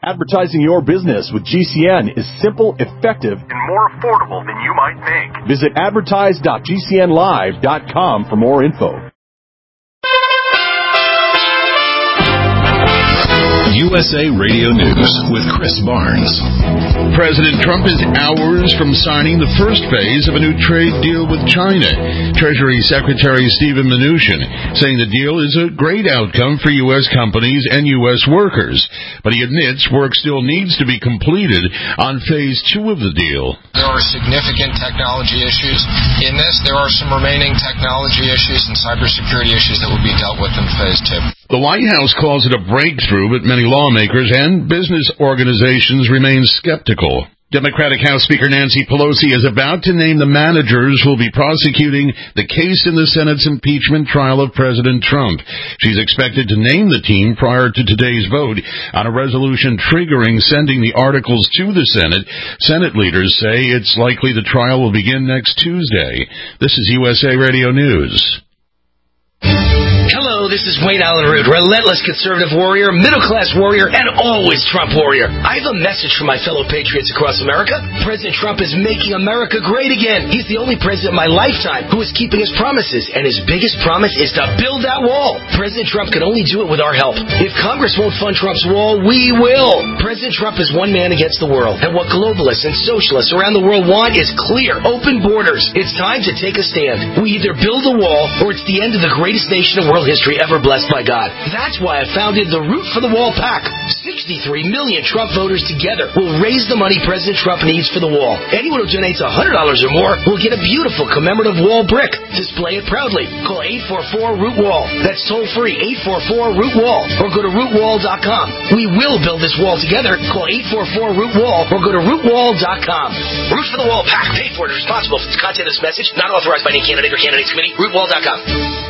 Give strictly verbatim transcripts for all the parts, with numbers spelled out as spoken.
Advertising your business with G C N is simple, effective, and more affordable than you might think. Visit advertise dot g c n live dot com for more info. U S A Radio News with Chris Barnes. President Trump is hours from signing the first phase of a new trade deal with China. Treasury Secretary Steven Mnuchin saying the deal is a great outcome for U S companies and U S workers, but he admits work still needs to be completed on phase two of the deal. There are significant technology issues in this. There are some remaining technology issues and cybersecurity issues that will be dealt with in phase two. The White House calls it a breakthrough, but many lawmakers and business organizations remain skeptical. Democratic House Speaker Nancy Pelosi is about to name the managers who will be prosecuting the case in the Senate's impeachment trial of President Trump. She's expected to name the team prior to today's vote on a resolution triggering sending the articles to the Senate. Senate leaders say it's likely the trial will begin next Tuesday. This is U S A Radio News. Hello, this is Wayne Allen Root, relentless conservative warrior, middle-class warrior, and always Trump warrior. I have a message for my fellow patriots across America. President Trump is making America great again. He's the only president in my lifetime who is keeping his promises, and his biggest promise is to build that wall. President Trump can only do it with our help. If Congress won't fund Trump's wall, we will. President Trump is one man against the world, and what globalists and socialists around the world want is clear, open borders. It's time to take a stand. We either build a wall, or it's the end of the greatest nation in world history ever blessed by God. That's why I founded the Root for the Wall PAC. sixty-three million Trump voters together will raise the money President Trump needs for the wall. Anyone who donates one hundred dollars or more will get a beautiful commemorative wall brick. Display it proudly. Call eight four four root wall. That's toll free, eight four four root wall. Or go to root wall dot com. We will build this wall together. Call eight four four root wall or go to root wall dot com. Root for the Wall PAC. Paid for and responsible for the content of this message. Not authorized by any candidate or candidates committee. root wall dot com.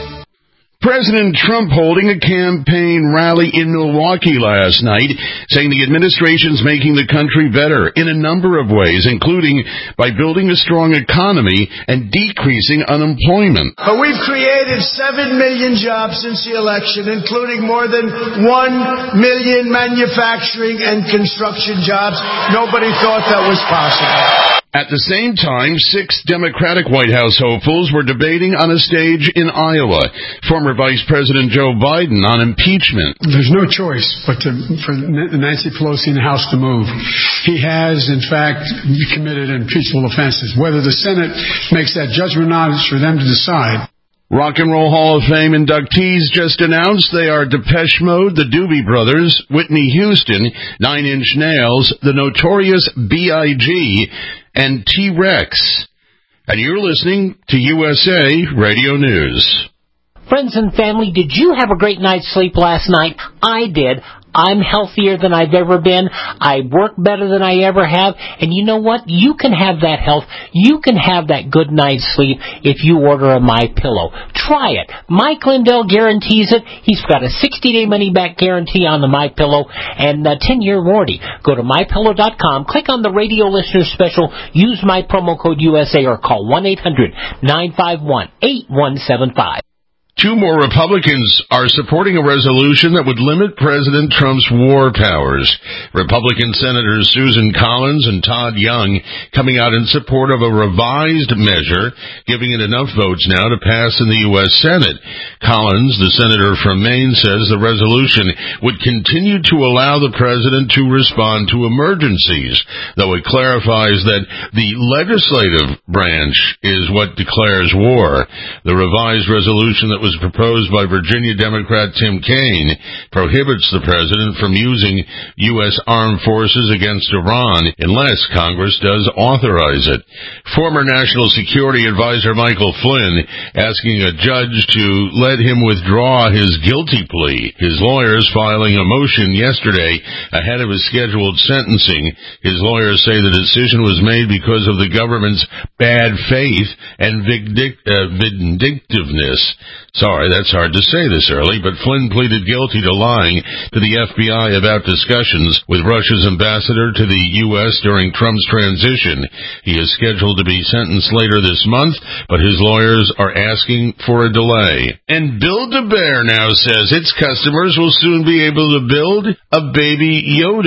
President Trump holding a campaign rally in Milwaukee last night, saying the administration's making the country better in a number of ways, including by building a strong economy and decreasing unemployment. But we've created seven million jobs since the election, including more than one million manufacturing and construction jobs. Nobody thought that was possible. At the same time, six Democratic White House hopefuls were debating on a stage in Iowa. Former Vice President Joe Biden on impeachment. There's no choice but to, for Nancy Pelosi and the House to move. He has, in fact, committed impeachable offenses. Whether the Senate makes that judgment or not is for them to decide. Rock and Roll Hall of Fame inductees just announced they are Depeche Mode, the Doobie Brothers, Whitney Houston, Nine Inch Nails, the Notorious B I G, and T-Rex. And you're listening to U S A Radio News. Friends and family, did you have a great night's sleep last night? I did. I'm healthier than I've ever been. I work better than I ever have. And you know what? You can have that health. You can have that good night's sleep if you order a MyPillow. Try it. Mike Lindell guarantees it. He's got a sixty-day money-back guarantee on the MyPillow and a ten-year warranty. Go to my pillow dot com, click on the radio listener special, use my promo code U S A or call one eight hundred nine five one eight one seven five. Two more Republicans are supporting a resolution that would limit President Trump's war powers. Republican Senators Susan Collins and Todd Young coming out in support of a revised measure, giving it enough votes now to pass in the U S Senate. Collins, the senator from Maine, says the resolution would continue to allow the president to respond to emergencies, though it clarifies that the legislative branch is what declares war. The revised resolution that was was proposed by Virginia Democrat Tim Kaine prohibits the president from using U S armed forces against Iran unless Congress does authorize it. Former National Security Advisor Michael Flynn asking a judge to let him withdraw his guilty plea. His lawyers filing a motion yesterday ahead of his scheduled sentencing. His lawyers say the decision was made because of the government's bad faith and vindic- uh, vindictiveness. Sorry, that's hard to say this early, but Flynn pleaded guilty to lying to the F B I about discussions with Russia's ambassador to the U S during Trump's transition. He is scheduled to be sentenced later this month, but his lawyers are asking for a delay. And Build-A-Bear now says its customers will soon be able to build a baby Yoda.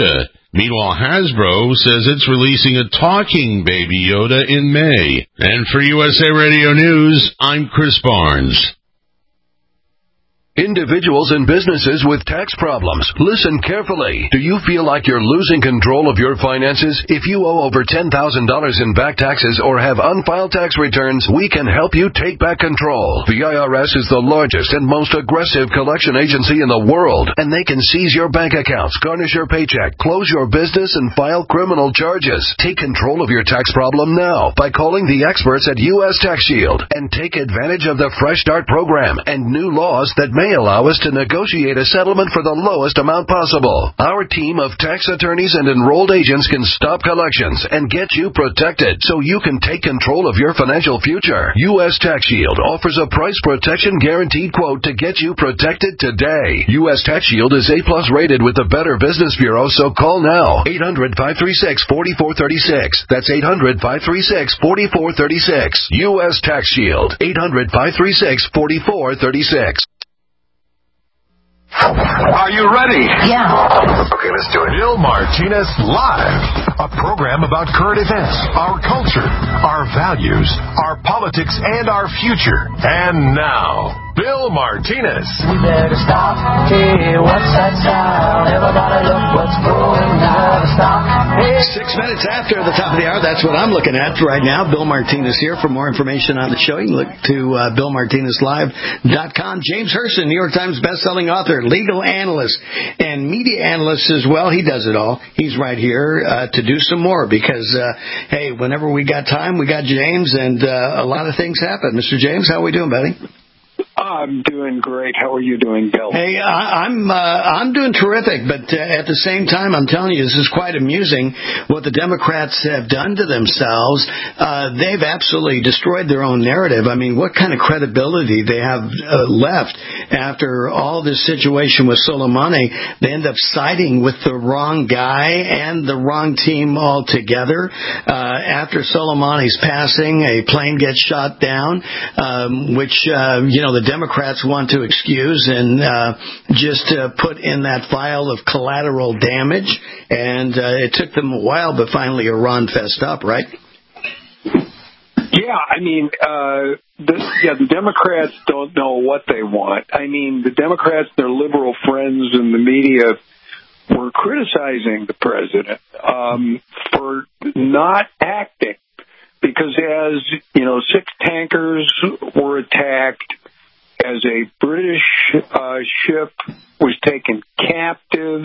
Meanwhile, Hasbro says it's releasing a talking Baby Yoda in May. And for U S A Radio News, I'm Chris Barnes. Individuals and businesses with tax problems, listen carefully. Do you feel like you're losing control of your finances? If you owe over ten thousand dollars in back taxes or have unfiled tax returns, we can help you take back control. The I R S is the largest and most aggressive collection agency in the world, and they can seize your bank accounts, garnish your paycheck, close your business, and file criminal charges. Take control of your tax problem now by calling the experts at U S Tax Shield and take advantage of the Fresh Start program and new laws that may allow us to negotiate a settlement for the lowest amount possible. Our team of tax attorneys and enrolled agents can stop collections and get you protected so you can take control of your financial future. U S Tax Shield offers a price protection guaranteed quote to get you protected today. U S Tax Shield is A plus rated with the Better Business Bureau, so call now. eight hundred, five three six, four four three six. That's eight hundred, five three six, four four three six. U S Tax Shield. eight hundred, five three six, four four three six. Are you ready? Yeah. Okay, let's do it. Bill Martinez Live, a program about current events, our culture, our values, our politics, and our future. And now, Bill Martinez. We better stop. Hey, what's that sound? Everybody look what's going down. Stop. Hey. Six minutes after the top of the hour, that's what I'm looking at right now. Bill Martinez here. For more information on the show, you can look to uh, bill martinez live dot com. James Hurston, New York Times bestselling author, legal analyst, and media analyst as well. He does it all. He's right here uh, to do some more because, uh, hey, whenever we got time, we got James, and uh, a lot of things happen. Mister James, how are we doing, buddy? I'm doing great. How are you doing, Bill? Hey, I, I'm uh, I'm doing terrific, but uh, at the same time, I'm telling you, this is quite amusing what the Democrats have done to themselves. Uh, they've absolutely destroyed their own narrative. I mean, what kind of credibility they have uh, left after all this situation with Soleimani? They end up siding with the wrong guy and the wrong team altogether. Uh, after Soleimani's passing, a plane gets shot down, um, which, uh, you know, the Democrats want to excuse and uh, just uh, put in that file of collateral damage. And uh, it took them a while, but finally Iran fessed up, right? Yeah, I mean, uh, the, yeah, the Democrats don't know what they want. I mean, the Democrats, their liberal friends in the media were criticizing the president um, for not acting because as, you know, six tankers were attacked, as a British uh, ship was taken captive,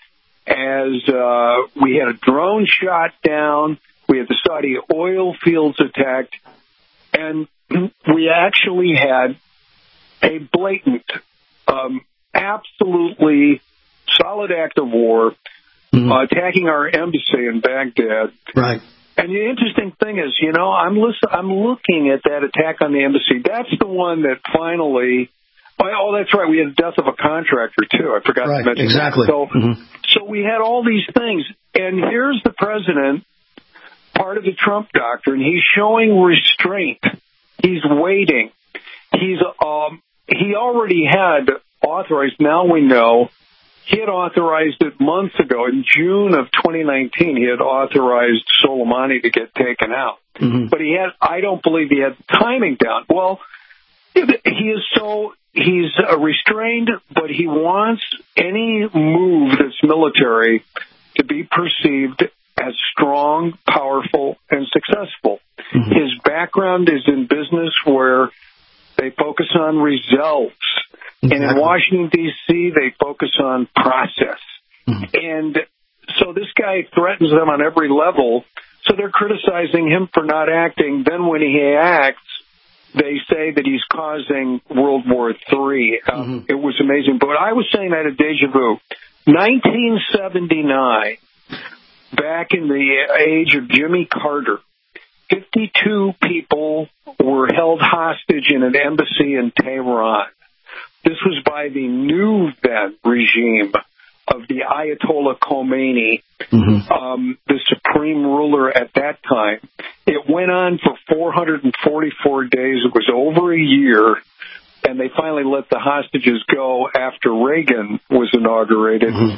as uh, we had a drone shot down, we had the Saudi oil fields attacked, and we actually had a blatant, um, absolutely solid act of war mm-hmm. uh, attacking our embassy in Baghdad. Right. And the interesting thing is, you know, I'm listen, I'm looking at that attack on the embassy. That's the one that finally. Oh, that's right. We had the death of a contractor too. I forgot right, to mention exactly. that. So, mm-hmm. so we had all these things, and here's the president, part of the Trump doctrine. He's showing restraint. He's waiting. He's um he already had authorized. Now we know. He had authorized it months ago. In June of twenty nineteen, he had authorized Soleimani to get taken out. Mm-hmm. But he had, I don't believe he had the timing down. Well, he is so, he's restrained, but he wants any move that's military to be perceived as strong, powerful, and successful. Mm-hmm. His background is in business where they focus on results. Exactly. And in Washington, D C, they focus on process. Mm-hmm. And so this guy threatens them on every level, so they're criticizing him for not acting. Then when he acts, they say that he's causing World War Three. Mm-hmm. Um, it was amazing. But I was saying that at Deja Vu. nineteen seventy-nine, back in the age of Jimmy Carter, fifty-two people were held hostage in an embassy in Tehran. This was by the new then regime of the Ayatollah Khomeini, mm-hmm. um, the supreme ruler at that time. It went on for four hundred forty-four days. It was over a year, and they finally let the hostages go after Reagan was inaugurated. Mm-hmm.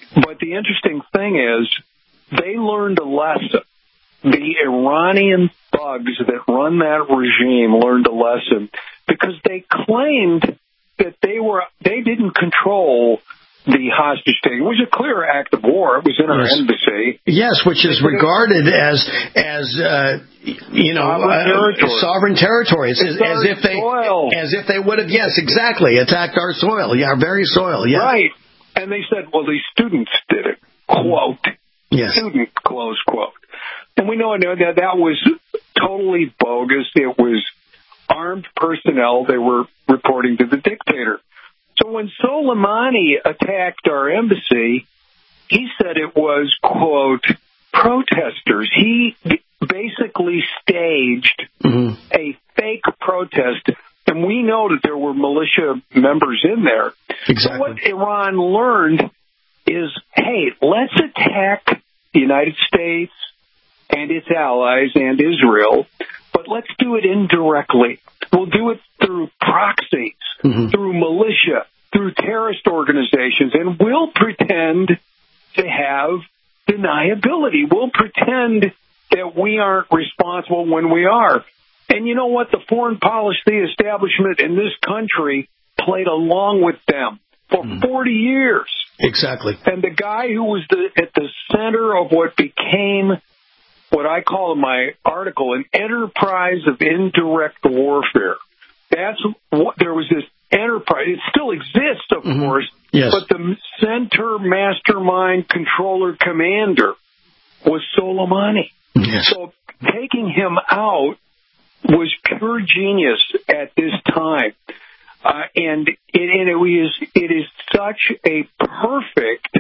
But the interesting thing is they learned a lesson. The Iranian thugs that run that regime learned a lesson because they claimed that they were they didn't control the hostage taking. It was a clear act of war. It was in our yes. embassy. Yes, which is regarded as as uh, you know sovereign, uh, territory. sovereign territories, as, as if they soil. as if they would have yes, exactly attacked our soil, yeah, our very soil, yes. Right. And they said, well, these students did it. Quote. Yes. Student. Close quote. And we know that that was totally bogus. It was armed personnel. They were reporting to the dictator. So when Soleimani attacked our embassy, he said it was, quote, protesters. He basically staged mm-hmm. a fake protest, and we know that there were militia members in there. Exactly. So what Iran learned is, hey, let's attack the United States and its allies and Israel, but let's do it indirectly. We'll do it through proxies, mm-hmm. through militia, through terrorist organizations, and we'll pretend to have deniability. We'll pretend that we aren't responsible when we are. And you know what? The foreign policy establishment in this country played along with them for mm. forty years. Exactly. And the guy who was the, at the center of what became what I call in my article an enterprise of indirect warfare. That's what there was this enterprise. It still exists, of mm-hmm. course, yes. but the center mastermind controller commander was Soleimani. Yes. So taking him out was pure genius at this time. Uh, and it, and it is it is such a perfect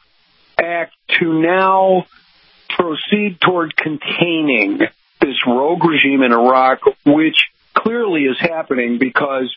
act to now proceed toward containing this rogue regime in Iraq, which clearly is happening because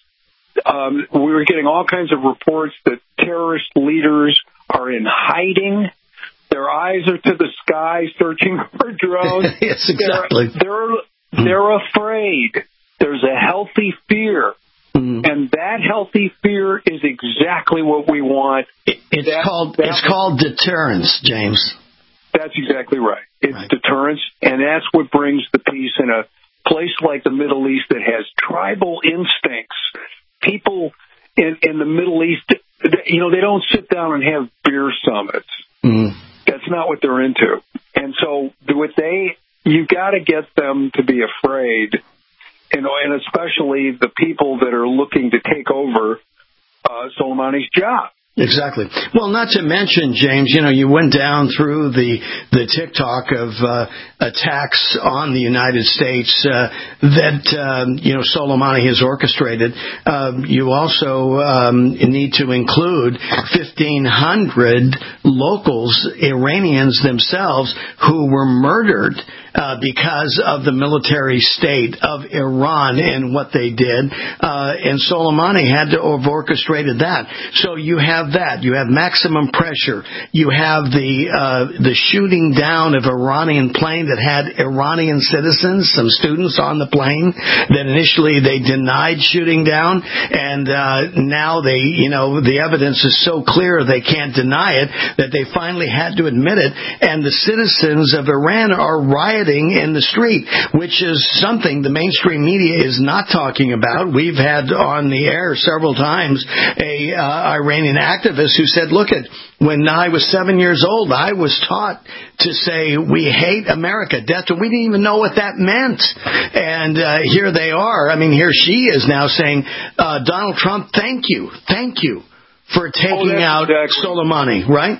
um, we were getting all kinds of reports that terrorist leaders are in hiding. Their eyes are to the sky searching for drones. Yes, exactly. They're, they're, they're afraid. There's a healthy fear. Mm-hmm. And that healthy fear is exactly what we want. It, it's that, called that, it's called deterrence, James. That's exactly right. It's right. deterrence, and that's what brings the peace in a place like the Middle East that has tribal instincts. People in, in the Middle East, you know, they don't sit down and have beer summits. Mm-hmm. That's not what they're into. And so what they, you got to get them to be afraid. You know, and especially the people that are looking to take over uh, Soleimani's job. Exactly. Well, not to mention, James, you know, you went down through the the TikTok of uh, attacks on the United States uh, that, um, you know, Soleimani has orchestrated. Um, you also um, need to include fifteen hundred locals, Iranians themselves, who were murdered Uh, because of the military state of Iran and what they did. Uh, and Soleimani had to have orchestrated that. So you have that. You have maximum pressure. You have the uh, the shooting down of Iranian plane that had Iranian citizens, some students on the plane that initially they denied shooting down. And uh, now they, you know, the evidence is so clear they can't deny it that they finally had to admit it. And the citizens of Iran are rioting in the street, which is something the mainstream media is not talking about. We've had on the air several times a uh, Iranian activist who said, look, at when I was seven years old, I was taught to say, we hate America, death, and we didn't even know what that meant. And uh, here they are. I mean, here she is now saying, uh, Donald Trump, thank you, thank you for taking oh, out exactly. Soleimani, right?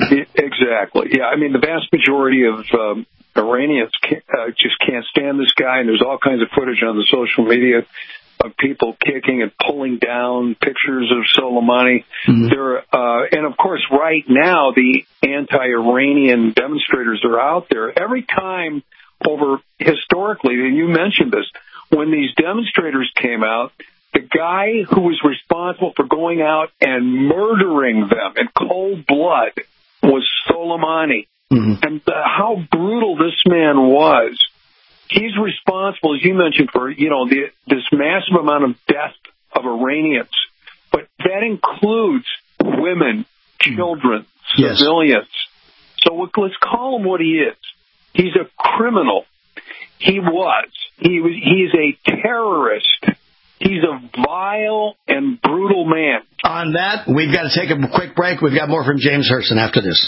Exactly. Yeah, I mean, the vast majority of um, Iranians can't, uh, just can't stand this guy, and there's all kinds of footage on the social media of people kicking and pulling down pictures of Soleimani. Mm-hmm. There, uh, and of course, right now the anti-Iranian demonstrators are out there. Every time over historically, and you mentioned this, when these demonstrators came out, the guy who was responsible for going out and murdering them in cold blood was Soleimani. Mm-hmm. And uh, how brutal this man was. He's responsible, as you mentioned, for, you know, the, this massive amount of death of Iranians. But that includes women, children, Yes. civilians. So let's call him what he is. He's a criminal. He was. He was. He's a terrorist. He's a vile and brutal man. On that, we've got to take a quick break. We've got more from James Herson after this.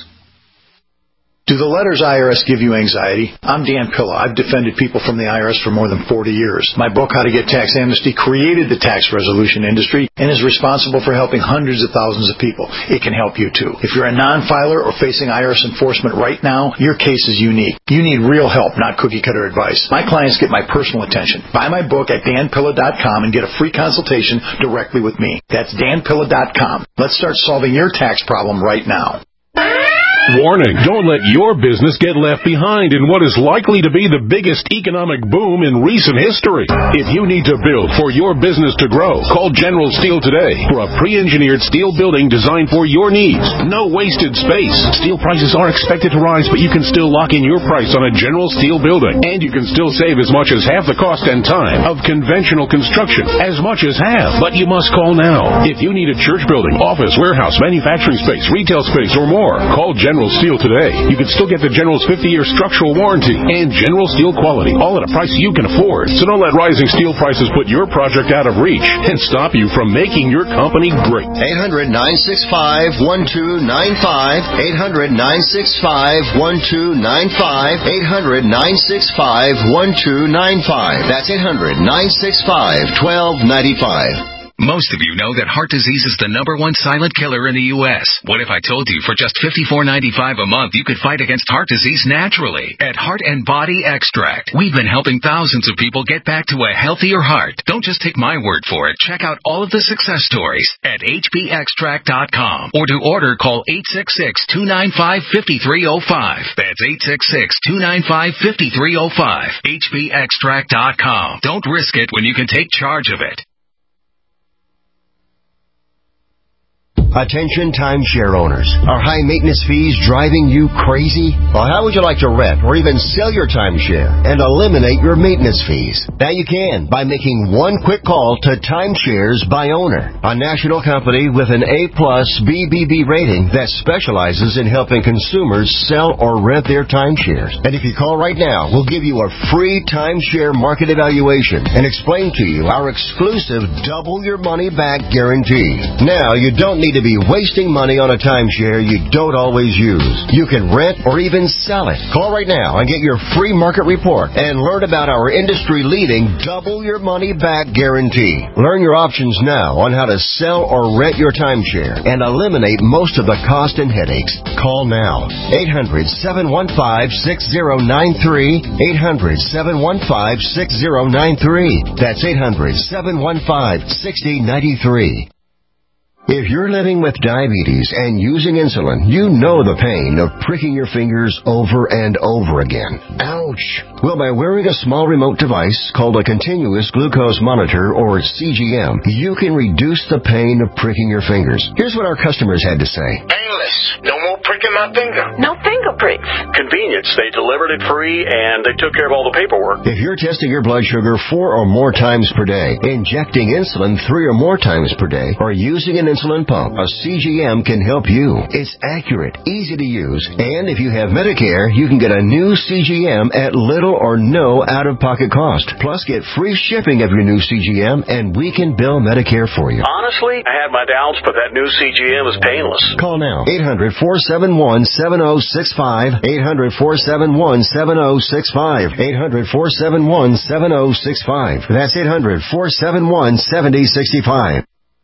Do the letters I R S give you anxiety? I'm Dan Pilla. I've defended people from the I R S for more than forty years. My book, How to Get Tax Amnesty, created the tax resolution industry and is responsible for helping hundreds of thousands of people. It can help you, too. If you're a non-filer or facing I R S enforcement right now, your case is unique. You need real help, not cookie-cutter advice. My clients get my personal attention. Buy my book at dan pilla dot com and get a free consultation directly with me. That's dan pilla dot com. Let's start solving your tax problem right now. Warning, don't let your business get left behind in what is likely to be the biggest economic boom in recent history. If you need to build for your business to grow, call General Steel today for a pre-engineered steel building designed for your needs. No wasted space. Steel prices are expected to rise, but you can still lock in your price on a General Steel building. And you can still save as much as half the cost and time of conventional construction. As much as half. But you must call now. If you need a church building, office, warehouse, manufacturing space, retail space, or more, call General General Steel today. You can still get the General's fifty-year structural warranty and General Steel quality, all at a price you can afford. So don't let rising steel prices put your project out of reach and stop you from making your company great. eight hundred, nine six five, one two nine five. eight hundred, nine six five, one two nine five. eight hundred, nine six five, one two nine five. That's eight hundred, nine six five, one two nine five. Most of you know that heart disease is the number one silent killer in the U S What if I told you for just fifty-four ninety-five a month you could fight against heart disease naturally? At Heart and Body Extract, we've been helping thousands of people get back to a healthier heart. Don't just take my word for it. Check out all of the success stories at h b extract dot com. Or to order, call eight six six, two nine five, five three zero five. That's eight six six, two nine five, five three zero five. h b extract dot com. Don't risk it when you can take charge of it. Attention timeshare owners. Are high maintenance fees driving you crazy? Well, how would you like to rent or even sell your timeshare and eliminate your maintenance fees? Now you can by making one quick call to Timeshares by Owner, a national company with an A plus B B B rating that specializes in helping consumers sell or rent their timeshares. And if you call right now, we'll give you a free timeshare market evaluation and explain to you our exclusive double your money back guarantee. Now you don't need to be wasting money on a timeshare you don't always use. You can rent or even sell it. Call right now and get your free market report and learn about our industry-leading double your money back guarantee. Learn your options now on how to sell or rent your timeshare and eliminate most of the cost and headaches. Call now. eight hundred, seven one five, six zero nine three. eight hundred, seven one five, six zero nine three. That's eight hundred, seven one five, six zero nine three. If you're living with diabetes and using insulin, you know the pain of pricking your fingers over and over again. Ouch! Well, by wearing a small remote device called a continuous glucose monitor, or C G M, you can reduce the pain of pricking your fingers. Here's what our customers had to say. Painless. No more pricking my finger. No finger pricks. Convenience. They delivered it free and they took care of all the paperwork. If you're testing your blood sugar four or more times per day, injecting insulin three or more times per day, or using an insulin pump, a C G M can help you. It's accurate, easy to use, and if you have Medicare, you can get a new C G M at little or no out-of-pocket cost. Plus, get free shipping of your new C G M, and we can bill Medicare for you. Honestly, I had my doubts, but that new C G M is painless. Call now. eight hundred, four seven one, seven zero six five. eight hundred, four seven one, seven zero six five. eight hundred, four seven one, seven zero six five. That's eight hundred, four seven one, seven zero six five.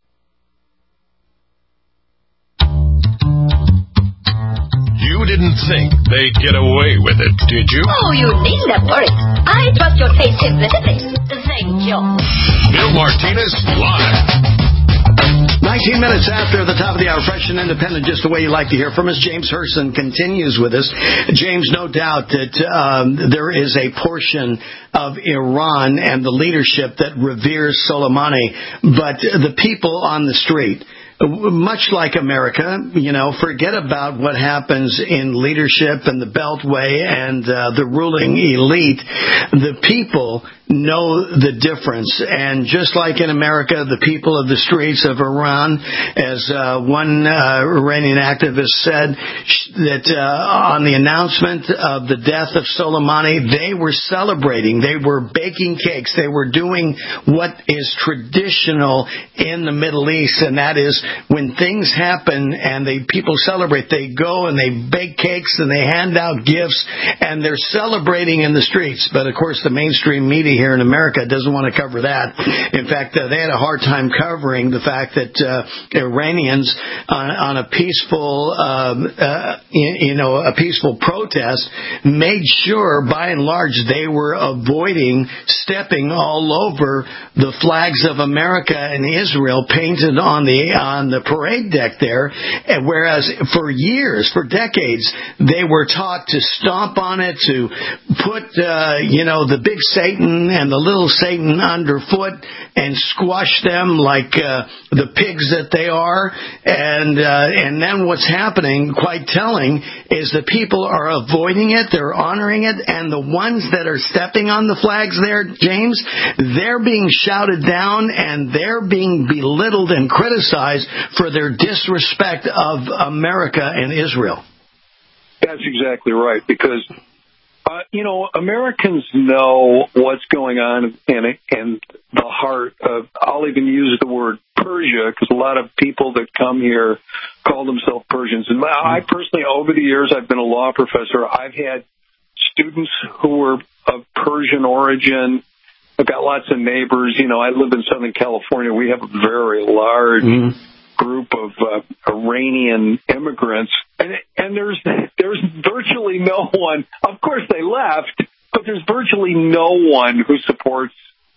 You didn't think they'd get away with it, did you? Oh, you needn't worry. I trust your taste implicitly. Thank you. Bill Martinez live. nineteen minutes after the top of the hour, fresh and independent, just the way you like to hear from us. James Herson continues with us. James, no doubt that um, there is a portion of Iran and the leadership that reveres Soleimani, but the people on the street, much like America, you know, forget about what happens in leadership and the Beltway and uh, the ruling elite. The people know the difference. And just like in America, the people of the streets of Iran, as uh, one uh, Iranian activist said, that uh, on the announcement of the death of Soleimani, they were celebrating. They were baking cakes. They were doing what is traditional in the Middle East, and that is when things happen and they people celebrate, they go and they bake cakes and they hand out gifts, and they're celebrating in the streets. But, of course, the mainstream media here in America doesn't want to cover that. In fact, uh, they had a hard time covering the fact that uh, Iranians on, on a peaceful, um, uh, you know, a peaceful protest made sure, by and large, they were avoiding stepping all over the flags of America and Israel painted on the on the parade deck there. And whereas for years, for decades, they were taught to stomp on it, to put, uh, you know, the big Satan and the little Satan underfoot and squash them like uh, the pigs that they are. And uh, and then what's happening, quite telling, is the people are avoiding it, they're honoring it, and the ones that are stepping on the flags there, James, they're being shouted down and they're being belittled and criticized for their disrespect of America and Israel. That's exactly right, because Uh, you know, Americans know what's going on in, in the heart of, I'll even use the word Persia, because a lot of people that come here call themselves Persians. And I personally, over the years, I've been a law professor. I've had students who were of Persian origin. I've got lots of neighbors. You know, I live in Southern California. We have a very large mm-hmm. group of uh, Iranian immigrants. And, and there's there's virtually no one. Of course, they left, but there's virtually no one who supports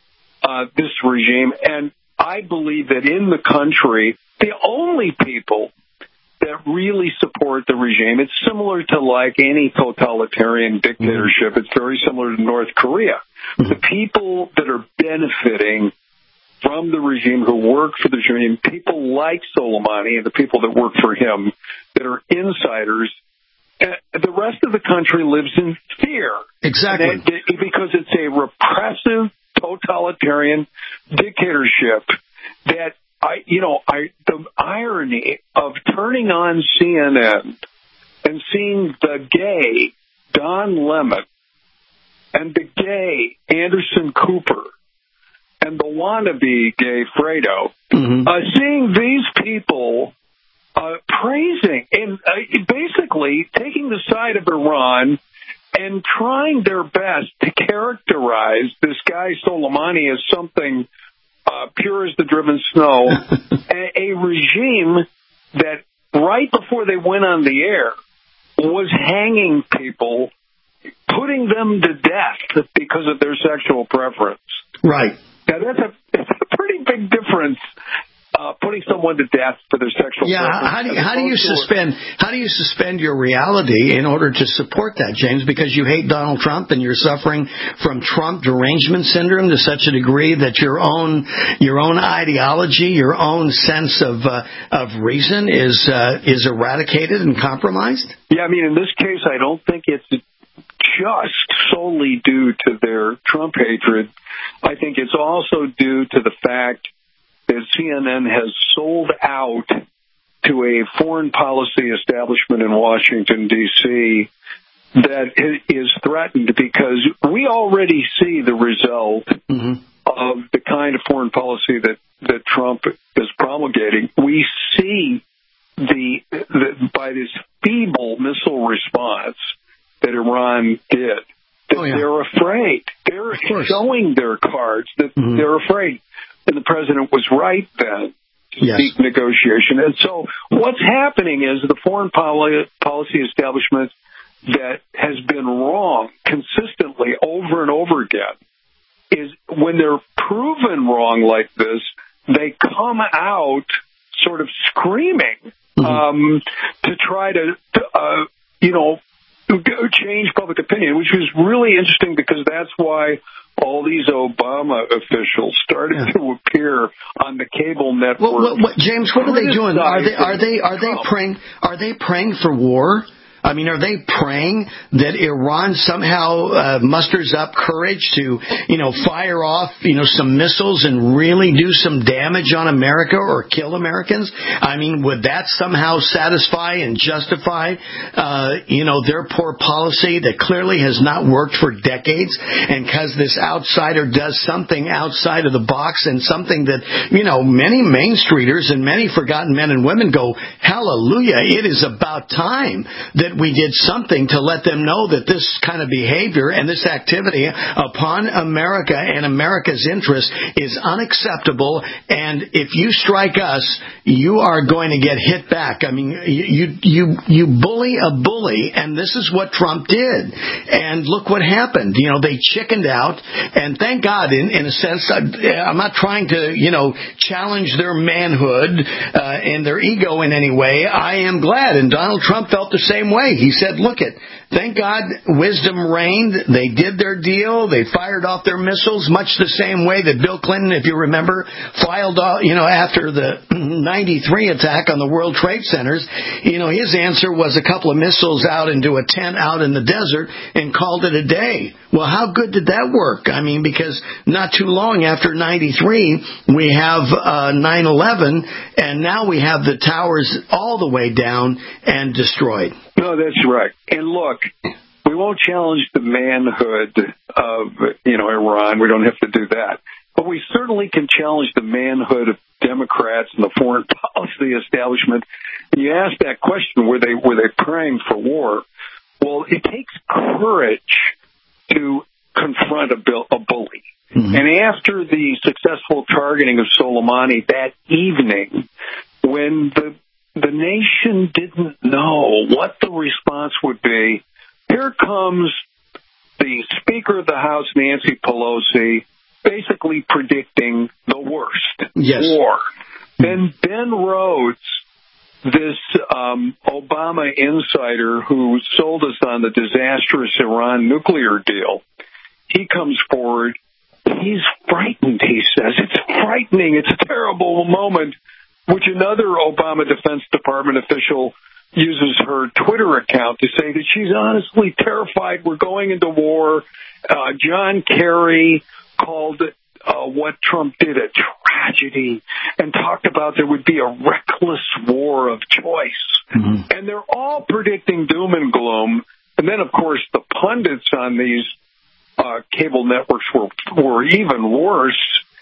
uh, this regime. And I believe that in the country, the only people that really support the regime, it's similar to like any totalitarian dictatorship. It's very similar to North Korea. The people that are benefiting from the regime, who work for the regime, people like Soleimani and the people that work for him that are insiders, the rest of the country lives in fear. Exactly. And it, because it's a repressive, totalitarian dictatorship that, I, you know, I, the irony of turning on C N N and seeing the gay Don Lemon and the gay Anderson Cooper and the wannabe gay Fredo, mm-hmm. uh, seeing these people uh, praising and uh, basically taking the side of Iran and trying their best to characterize this guy Soleimani as something uh, pure as the driven snow, a, a regime that right before they went on the air was hanging people, putting them to death because of their sexual preference. Right. Now, that's a, that's a pretty big difference, uh, putting someone to death for their sexual yeah, preference. How do you, how do you suspend how do you suspend your reality in order to support that, James? Because you hate Donald Trump and you're suffering from Trump derangement syndrome to such a degree that your own your own ideology, your own sense of uh, of reason is uh, is eradicated and compromised? Yeah, I mean, in this case, I don't think it's just solely due to their Trump hatred. I think it's also due to the fact that C N N has sold out to a foreign policy establishment in Washington, D C that is threatened, because we already see the result mm-hmm. of the kind of foreign policy that, that Trump is promulgating. We see the, the by this feeble missile response that Iran did, that oh, yeah. they're afraid. They're showing their cards that mm-hmm. they're afraid. And the president was right then to yes. seek negotiation. And so what's happening is the foreign policy establishment that has been wrong consistently over and over again is, when they're proven wrong like this, they come out sort of screaming mm-hmm. um, to try to, to uh, you know, change public opinion, which was really interesting because that's why all these Obama officials started yeah. to appear on the cable network. Well, what, what, James, what are they doing? Are they are they are they praying? Are they praying for war? I mean, are they praying that Iran somehow uh, musters up courage to, you know, fire off, you know, some missiles and really do some damage on America or kill Americans? I mean, would that somehow satisfy and justify, uh, you know, their poor policy that clearly has not worked for decades? And because this outsider does something outside of the box and something that, you know, many Main Streeters and many forgotten men and women go, hallelujah, it is about time that we did something to let them know that this kind of behavior and this activity upon America and America's interest is unacceptable. And if you strike us, you are going to get hit back. I mean, you you you bully a bully, and this is what Trump did. And look what happened. You know, they chickened out, and thank God, in, in a sense, I'm not trying to, you know, challenge their manhood uh, and their ego in any way. I am glad, and Donald Trump felt the same way. He said, look it, thank God wisdom reigned. They did their deal. They fired off their missiles, much the same way that Bill Clinton, if you remember, filed off, you know, after the ninety-three attack on the World Trade Centers. You know, his answer was a couple of missiles out into a tent out in the desert and called it a day. Well, how good did that work? I mean, because not too long after ninety-three, we have uh, nine eleven, and now we have the towers all the way down and destroyed. No, that's right. And look, we won't challenge the manhood of, you know, Iran. We don't have to do that. But we certainly can challenge the manhood of Democrats and the foreign policy establishment. And you asked that question, were they were they praying for war? Well, it takes courage to confront a, bill, a bully. Mm-hmm. And after the successful targeting of Soleimani that evening, when the the nation didn't know what the response would be, here comes the Speaker of the House, Nancy Pelosi, basically predicting the worst, yes. war. Then Ben Rhodes, this um, Obama insider who sold us on the disastrous Iran nuclear deal, he comes forward. He's frightened, he says. It's frightening. It's a terrible moment, which another Obama Defense Department official uses her Twitter account to say that she's honestly terrified we're going into war. Uh, John Kerry called uh, what Trump did a tragedy and talked about there would be a reckless war of choice. Mm-hmm. And they're all predicting doom and gloom. And then, of course, the pundits on these uh, cable networks were, were even worse,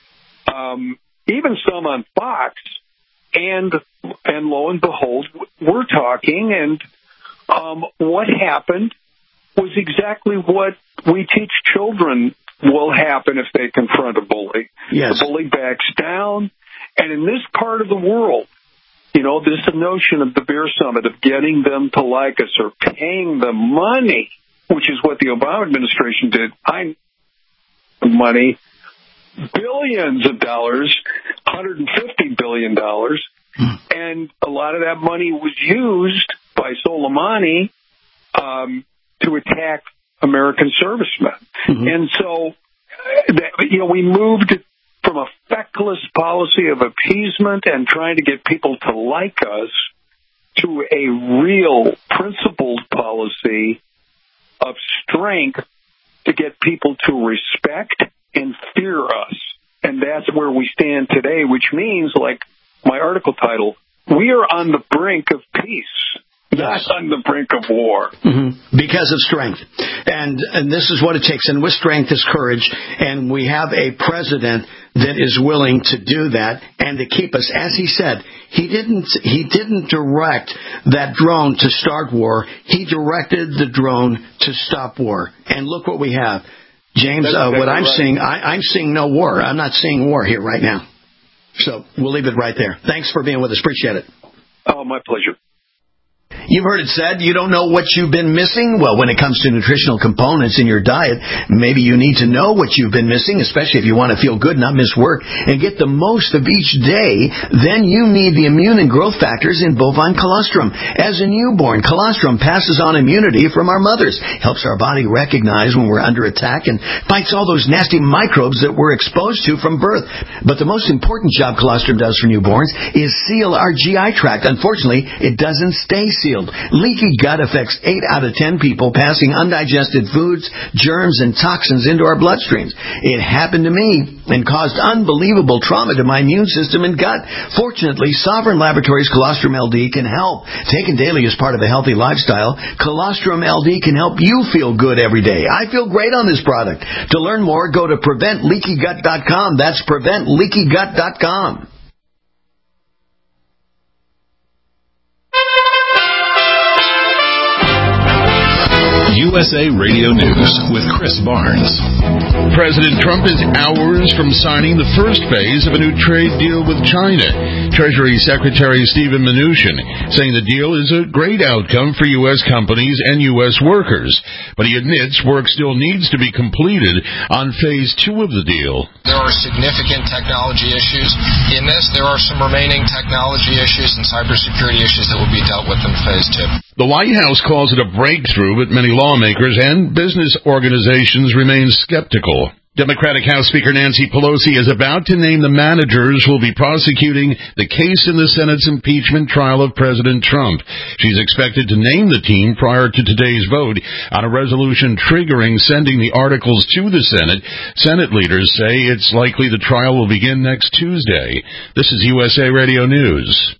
um, even some on Fox. And and lo and behold, we're talking, and um, what happened was exactly what we teach children will happen if they confront a bully. Yes. The bully backs down, and in this part of the world, you know, this notion of the Beer Summit, of getting them to like us or paying them money, which is what the Obama administration did. I money. Billions of dollars, one hundred fifty billion dollars, mm. and a lot of that money was used by Soleimani um, to attack American servicemen. Mm-hmm. And so, that, you know, we moved from a feckless policy of appeasement and trying to get people to like us to a real principled policy of strength to get people to respect and fear us. And that's where we stand today, which means, like my article title, we are on the brink of peace. Yes. Not on the brink of war. Mm-hmm. Because of strength. And and this is what it takes. And with strength is courage. And we have a president that is willing to do that and to keep us. As he said, he didn't he didn't direct that drone to start war. He directed the drone to stop war. And look what we have. James, uh, exactly what I'm right. seeing, I, I'm seeing no war. I'm not seeing war here right now. So we'll leave it right there. Thanks for being with us. Appreciate it. Oh, my pleasure. You've heard it said, you don't know what you've been missing? Well, when it comes to nutritional components in your diet, maybe you need to know what you've been missing, especially if you want to feel good, not miss work, and get the most of each day. Then you need the immune and growth factors in bovine colostrum. As a newborn, colostrum passes on immunity from our mothers, helps our body recognize when we're under attack, and fights all those nasty microbes that we're exposed to from birth. But the most important job colostrum does for newborns is seal our G I tract. Unfortunately, it doesn't stay sealed. Leaky gut affects eight out of ten people, passing undigested foods, germs, and toxins into our bloodstreams. It happened to me and caused unbelievable trauma to my immune system and gut. Fortunately, Sovereign Laboratories Colostrum L D can help. Taken daily as part of a healthy lifestyle, Colostrum L D can help you feel good every day. I feel great on this product. To learn more, go to prevent leaky gut dot com. That's prevent leaky gut dot com. U S A Radio News with Chris Barnes. President Trump is hours from signing the first phase of a new trade deal with China. Treasury Secretary Steven Mnuchin saying the deal is a great outcome for U S companies and U S workers, but he admits work still needs to be completed on phase two of the deal. There are significant technology issues in this. There are some remaining technology issues and cybersecurity issues that will be dealt with in phase two. The White House calls it a breakthrough, but many lawmakers and business organizations remain skeptical. Democratic House Speaker Nancy Pelosi is about to name the managers who will be prosecuting the case in the Senate's impeachment trial of President Trump. She's expected to name the team prior to today's vote on a resolution triggering sending the articles to the Senate. Senate leaders say it's likely the trial will begin next Tuesday. This is U S A Radio News.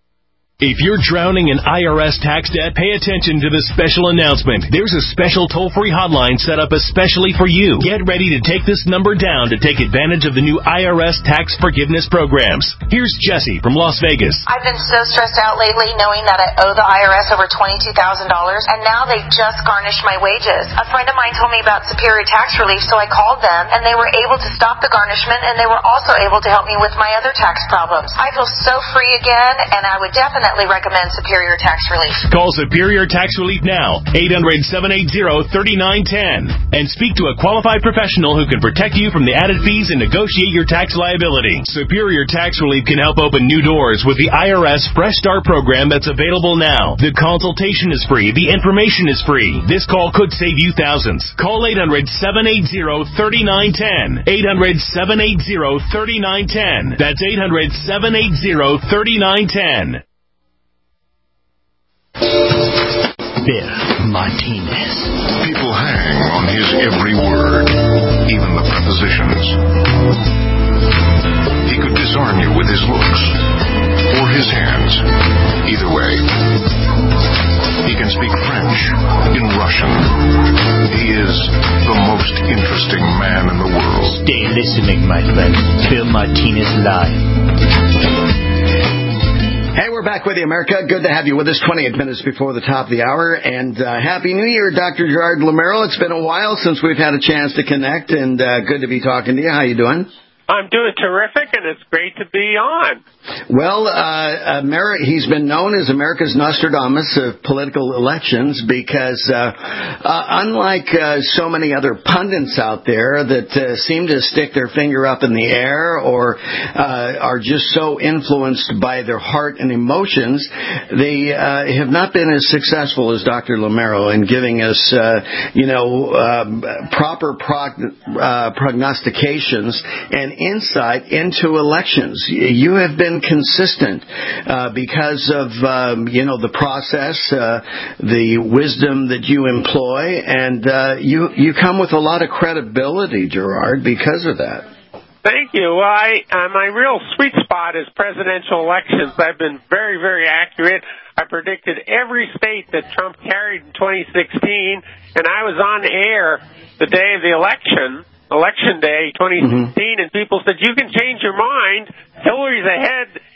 If you're drowning in I R S tax debt, pay attention to this special announcement. There's a special toll-free hotline set up especially for you. Get ready to take this number down to take advantage of the new I R S tax forgiveness programs. Here's Jessie from Las Vegas. I've been so stressed out lately knowing that I owe the I R S over twenty-two thousand dollars, and now they just garnished my wages. A friend of mine told me about Superior Tax Relief, so I called them, and they were able to stop the garnishment, and they were also able to help me with my other tax problems. I feel so free again, and I would definitely recommend Superior Tax Relief. Call Superior Tax Relief now, eight hundred, seven eight zero, three nine one zero, and speak to a qualified professional who can protect you from the added fees and negotiate your tax liability. Superior Tax Relief can help open new doors with the I R S Fresh Start program that's available now. The consultation is free. The information is free. This call could save you thousands. Call eight hundred, seven eight zero, three nine one zero, eight hundred, seven eight zero, three nine one zero. That's eight hundred, seven eight zero, three nine one zero. Bill Martinez. People hang on his every word, even the prepositions. He could disarm you with his looks or his hands. Either way, he can speak French in Russian. He is the most interesting man in the world. Stay listening, my friend. Bill Martinez Live. Hey, we're back with you, America. Good to have you with us twenty-eight minutes before the top of the hour. And uh, Happy New Year, Doctor Gerard Lameiro. It's been a while since we've had a chance to connect, and uh, good to be talking to you. How you doing? I'm doing terrific, and it's great to be on. Well, uh, Ameri- he's been known as America's Nostradamus of political elections because, uh, uh, unlike uh, so many other pundits out there that uh, seem to stick their finger up in the air or uh, are just so influenced by their heart and emotions, they uh, have not been as successful as Doctor Lameiro in giving us, uh, you know, uh, proper prog- uh, prognostications and insight into elections. You have been consistent uh, because of, um, you know, the process, uh, the wisdom that you employ, and uh, you, you come with a lot of credibility, Gerard, because of that. Thank you. Well, I, uh, my real sweet spot is presidential elections. I've been very, very accurate. I predicted every state that Trump carried in twenty sixteen, and I was on air the day of the election, Election Day twenty sixteen, mm-hmm. and people said, you can change your mind. Hillary's ahead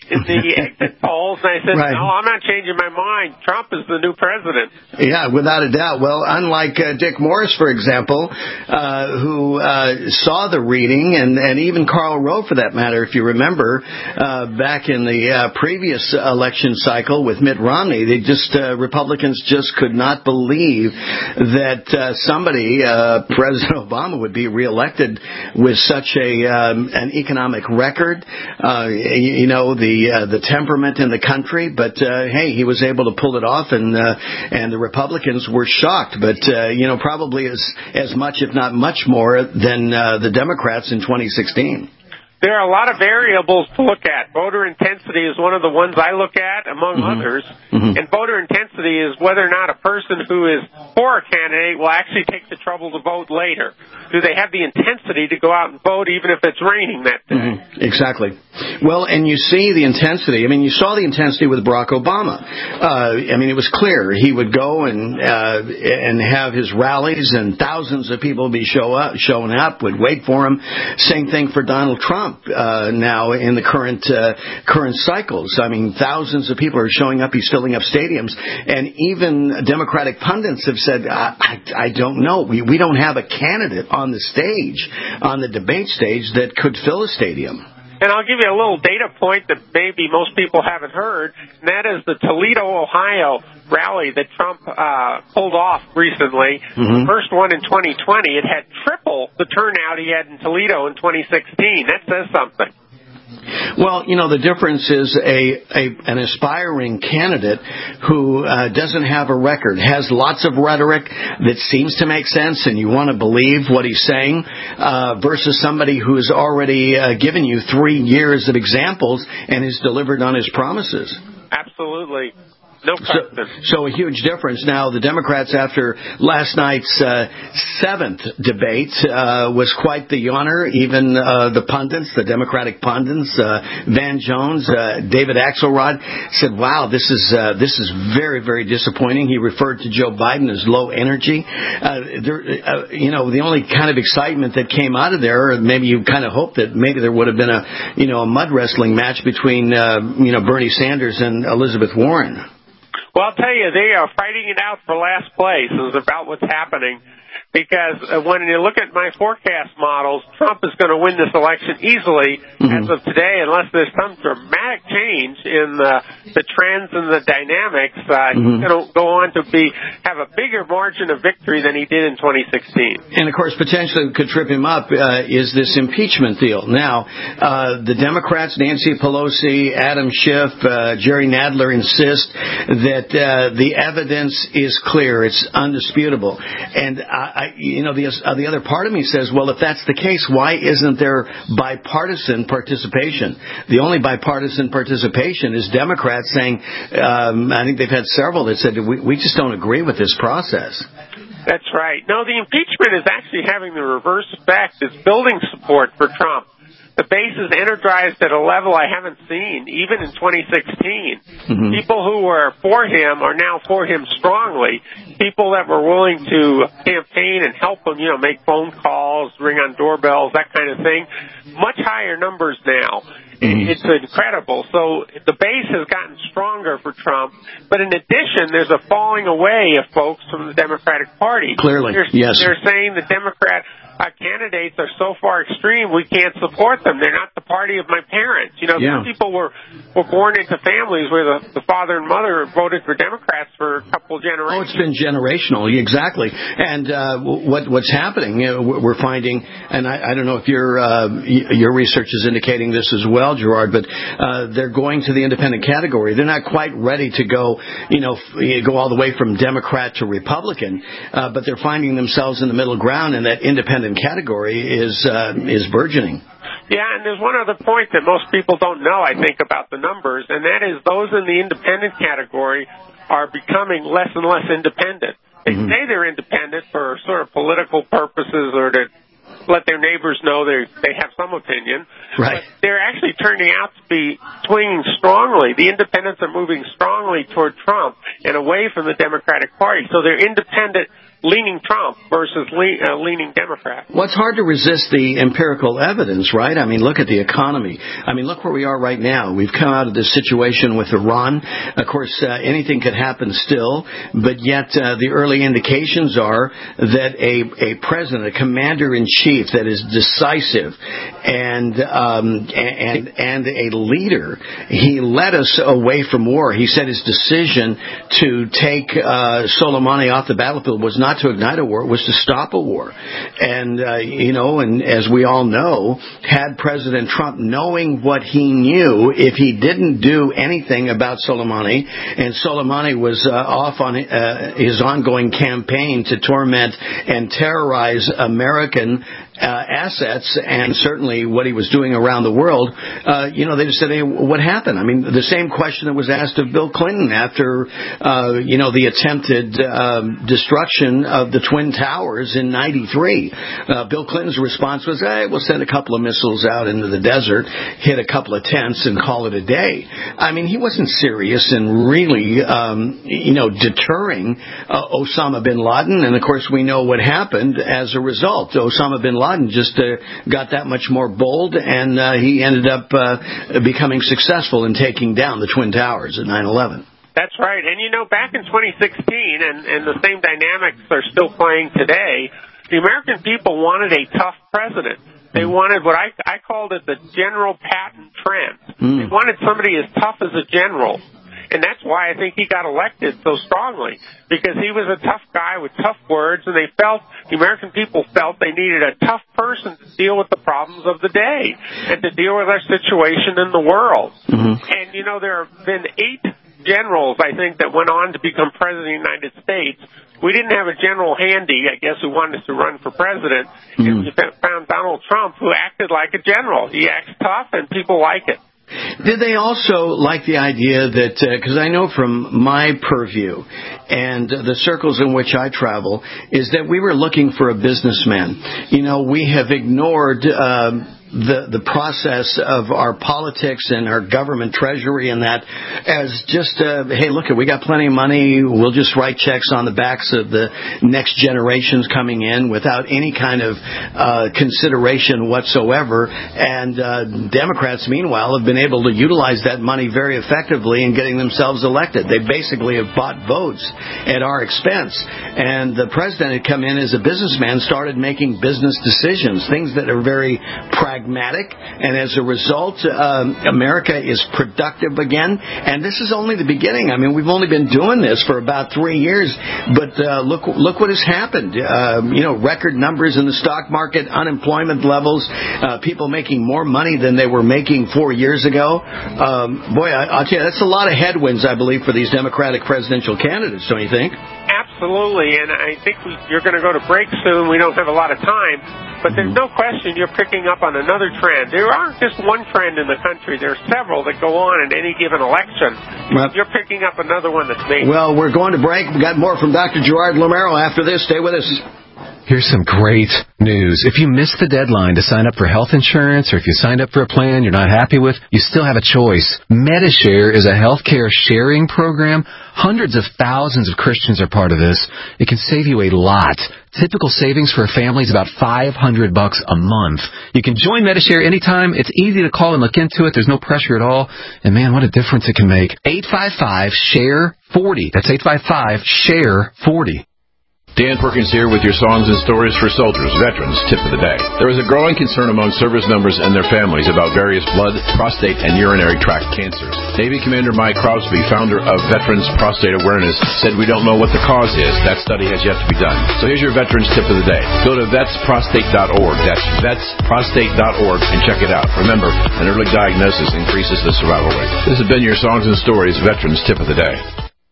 in the exit polls, and I said, Right. no, I'm not changing my mind. Trump is the new president. Yeah, without a doubt. Well, unlike uh, Dick Morris, for example, uh, who uh, saw the reading, and, and even Karl Rove, for that matter, if you remember, uh, back in the uh, previous election cycle with Mitt Romney, they just uh, Republicans just could not believe that uh, somebody, uh, President Obama, would be reelected with such a um, an economic record. Uh, you, you know, the uh, the temperament in the country, but uh, hey, he was able to pull it off, and uh, and the Republicans were shocked, but uh, you know, probably as as much, if not much more, than uh, the Democrats in twenty sixteen. There are a lot of variables to look at. Voter intensity is one of the ones I look at, among Mm-hmm. others. Mm-hmm. And voter intensity is whether or not a person who is for a candidate will actually take the trouble to vote later. Do they have the intensity to go out and vote even if it's raining that day? Mm-hmm. Exactly. Well, and you see the intensity. I mean, you saw the intensity with Barack Obama. Uh, I mean, it was clear he would go and uh, and have his rallies, and thousands of people would be show up, showing up, would wait for him. Same thing for Donald Trump. Uh, now in the current uh, current cycles, I mean, thousands of people are showing up. He's filling up stadiums, and even Democratic pundits have said, "I, I, I don't know. We we don't have a candidate on the stage, on the debate stage, that could fill a stadium." And I'll give you a little data point that maybe most people haven't heard, and that is the Toledo, Ohio rally that Trump uh, pulled off recently. Mm-hmm. The first one in twenty twenty. It had triple the turnout he had in Toledo in twenty sixteen. That says something. Well, you know, the difference is a, a an aspiring candidate who uh, doesn't have a record, has lots of rhetoric that seems to make sense, and you want to believe what he's saying, uh, versus somebody who's already uh, given you three years of examples and has delivered on his promises. Absolutely. No question. So, so a huge difference. Now, the Democrats, after last night's uh, seventh debate, uh, was quite the honor. Even uh, the pundits, the Democratic pundits, uh, Van Jones, uh, David Axelrod, said, "Wow, this is uh, this is very, very disappointing." He referred to Joe Biden as low energy. Uh, there, uh, you know, the only kind of excitement that came out of there, or maybe you kind of hoped that maybe there would have been a you know a mud wrestling match between uh, you know Bernie Sanders and Elizabeth Warren. Well, I'll tell you, they are fighting it out for last place is about what's happening. Because uh, when you look at my forecast models, Trump is going to win this election easily mm-hmm. as of today, unless there's some dramatic change in the, the trends and the dynamics. Uh, mm-hmm. He's going to go on to be have a bigger margin of victory than he did in twenty sixteen. And, of course, potentially could trip him up uh, is this impeachment deal. Now, uh, the Democrats, Nancy Pelosi, Adam Schiff, uh, Jerry Nadler insist that uh, the evidence is clear. It's undisputable. And I I, you know, the, uh, the other part of me says, well, if that's the case, why isn't there bipartisan participation? The only bipartisan participation is Democrats saying, um, I think they've had several that said, we, we just don't agree with this process. That's right. No, the impeachment is actually having the reverse effect. It's building support for Trump. The base is energized at a level I haven't seen, even in twenty sixteen. Mm-hmm. People who were for him are now for him strongly. People that were willing to campaign and help him, you know, make phone calls, ring on doorbells, that kind of thing, much higher numbers now. Mm-hmm. It's incredible. So the base has gotten stronger for Trump. But in addition, there's a falling away of folks from the Democratic Party. Clearly, they're, yes. They're saying the Democrat uh, candidates are so far extreme, we can't support them. They're not the party of my parents. You know, yeah. some people were, were born into families where the, the father and mother voted for Democrats for a couple of generations. Oh, it's been generational, exactly. And uh, what what's happening, you know, we're finding, and I, I don't know if your uh, your research is indicating this as well, Gerard, but uh, they're going to the independent category. They're not quite ready to go, you know, go all the way from Democrat to Republican, uh, but they're finding themselves in the middle ground, and that independent category is uh, is burgeoning. Yeah, and there's one other point that most people don't know, I think, about the numbers, and that is those in the independent category are becoming less and less independent. They mm-hmm. say they're independent for sort of political purposes or to let their neighbors know they they have some opinion. Right. But they're actually turning out to be swinging strongly. The independents are moving strongly toward Trump and away from the Democratic Party. So they're independent leaning Trump versus le- uh, leaning Democrat. Well, it's hard to resist the empirical evidence, right? I mean, look at the economy. I mean, look where we are right now. We've come out of this situation with Iran. Of course, uh, anything could happen still, but yet uh, the early indications are that a, a president, a commander-in-chief that is decisive and um, and and a leader, he led us away from war. He said his decision to take uh, Soleimani off the battlefield was not to ignite a war, it was to stop a war. And, uh, you know, and as we all know, had President Trump knowing what he knew, if he didn't do anything about Soleimani, and Soleimani was uh, off on uh, his ongoing campaign to torment and terrorize American Uh, assets, and certainly what he was doing around the world, uh, you know, they just said, hey, what happened? I mean, the same question that was asked of Bill Clinton after, uh, you know, the attempted um, destruction of the Twin Towers in ninety-three. Uh, Bill Clinton's response was, hey, we'll send a couple of missiles out into the desert, hit a couple of tents, and call it a day. I mean, he wasn't serious in really, um, you know, deterring uh, Osama bin Laden, and of course we know what happened as a result. Osama bin Laden just uh, got that much more bold, and uh, he ended up uh, becoming successful in taking down the Twin Towers at nine eleven. That's right. And, you know, back in twenty sixteen, and, and the same dynamics are still playing today, the American people wanted a tough president. They wanted what I, I called it the General Patton trend. Mm. They wanted somebody as tough as a general. And that's why I think he got elected so strongly, because he was a tough guy with tough words, and they felt, the American people felt they needed a tough person to deal with the problems of the day and to deal with our situation in the world. Mm-hmm. And, you know, there have been eight generals, I think, that went on to become president of the United States. We didn't have a general handy, I guess, who wanted to run for president, mm-hmm. and we found Donald Trump, who acted like a general. He acts tough, and people like it. Did they also like the idea that, because uh, I know from my purview and uh, the circles in which I travel, is that we were looking for a businessman. You know, we have ignored uh, the the process of our politics and our government treasury and that as just, uh, hey, look, we got plenty of money, we'll just write checks on the backs of the next generations coming in without any kind of uh, consideration whatsoever. And uh, Democrats, meanwhile, have been able to utilize that money very effectively in getting themselves elected. They basically have bought votes at our expense. And the president had come in as a businessman, started making business decisions, things that are very pragmatic. And as a result, um, America is productive again. And this is only the beginning. I mean, we've only been doing this for about three years, but uh, look look what has happened. Uh, you know, record numbers in the stock market, unemployment levels, uh, people making more money than they were making four years ago. Um, boy, I, I'll tell you, that's a lot of headwinds, I believe, for these Democratic presidential candidates, don't you think? Absolutely, and I think we, you're going to go to break soon. We don't have a lot of time, but there's no question you're picking up on another trend. There aren't just one trend in the country. There are several that go on in any given election. Well, you're picking up another one that's made. Well, we're going to break. We've got more from Doctor Gerard Lameiro after this. Stay with us. Here's some great news. If you missed the deadline to sign up for health insurance, or if you signed up for a plan you're not happy with, you still have a choice. Medishare is a healthcare sharing program. Hundreds of thousands of Christians are part of this. It can save you a lot. Typical savings for a family is about five hundred bucks a month. You can join Medishare anytime. It's easy to call and look into it. There's no pressure at all. And man, what a difference it can make. eight five five, S H A R E, forty. That's eight five five, S H A R E, forty. Dan Perkins here with your songs and stories for soldiers, veterans, tip of the day. There is a growing concern among service members and their families about various blood, prostate, and urinary tract cancers. Navy Commander Mike Crosby, founder of Veterans Prostate Awareness, said we don't know what the cause is. That study has yet to be done. So here's your veterans tip of the day. Go to vets prostate dot org. That's vets prostate dot org and check it out. Remember, an early diagnosis increases the survival rate. This has been your songs and stories, veterans tip of the day.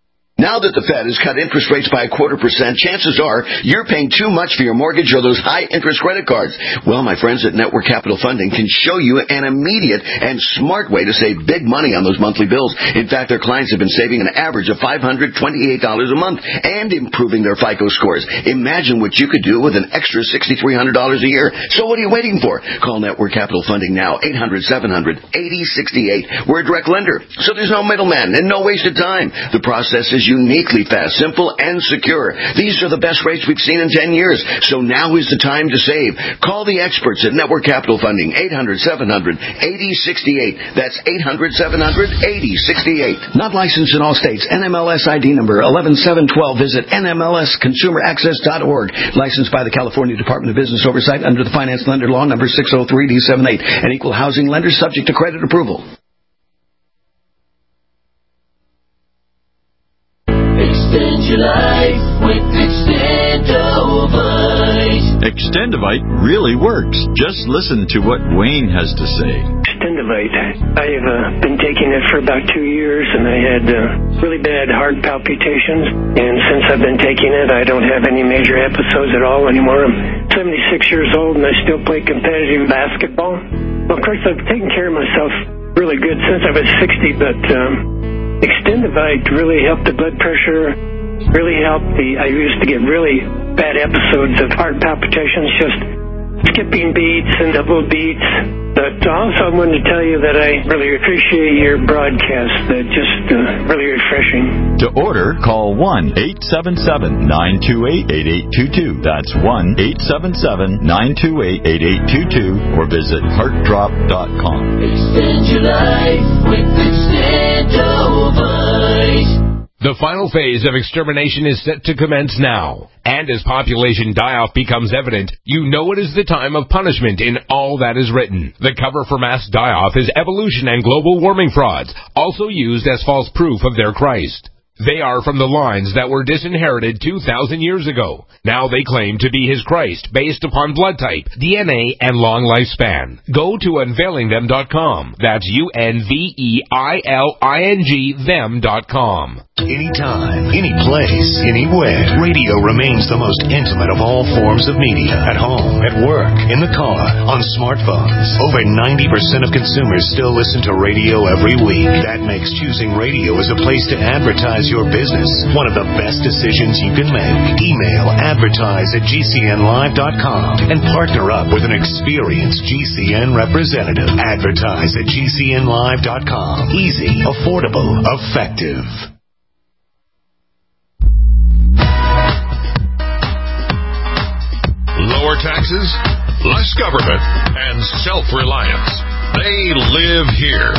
Now that the Fed has cut interest rates by a quarter percent, chances are you're paying too much for your mortgage or those high-interest credit cards. Well, my friends at Network Capital Funding can show you an immediate and smart way to save big money on those monthly bills. In fact, their clients have been saving an average of five hundred twenty-eight dollars a month and improving their FICO scores. Imagine what you could do with an extra six thousand three hundred dollars a year. So what are you waiting for? Call Network Capital Funding now, eight hundred, seven hundred, eighty sixty-eight. We're a direct lender, so there's no middleman and no wasted time. The process is uniquely fast, simple, and secure. These are the best rates we've seen in ten years, so now is the time to save. Call the experts at Network Capital Funding, eight hundred, seven hundred, eighty sixty-eight. That's eight hundred, seven hundred, eighty sixty-eight. Not licensed in all states. N M L S I D number eleven seven twelve. Visit N M L S consumer access dot org. Licensed by the California Department of Business Oversight under the Finance Lender Law number six oh three D seventy-eight. An equal housing lender subject to credit approval. Extend your life with Extendovite. Extendovite really works. Just listen to what Wayne has to say. Extendovite. I've uh, been taking it for about two years, and I had uh, really bad heart palpitations. And since I've been taking it, I don't have any major episodes at all anymore. I'm seventy-six years old, and I still play competitive basketball. Well, of course, I've taken care of myself really good since I was sixty, but um, Extendovite really helped the blood pressure, really helped the, I used to get really bad episodes of heart palpitations, just skipping beats and double beats. But also I wanted to tell you that I really appreciate your broadcast. They're just uh, really refreshing. To order, call one eight seven seven, nine two eight, eight eight two two. That's one eight seven seven, nine two eight, eight eight two two or visit heart drop dot com. Extend your life with Extendovite. The final phase of extermination is set to commence now. And as population die-off becomes evident, you know it is the time of punishment in all that is written. The cover for mass die-off is evolution and global warming frauds, also used as false proof of their Christ. They are from the lines that were disinherited two thousand years ago. Now they claim to be his Christ based upon blood type, D N A, and long lifespan. Go to unveiling them dot com. That's U N V E I L I N G them dot com. Anytime, any place, anywhere, radio remains the most intimate of all forms of media. At home, at work, in the car, on smartphones. Over ninety percent of consumers still listen to radio every week. That makes choosing radio as a place to advertise your business one of the best decisions you can make. Email advertise at G C N live dot com and partner up with an experienced G C N representative. Advertise at G C N live dot com. Easy, affordable, effective. Lower taxes, less government, and self-reliance. They live here.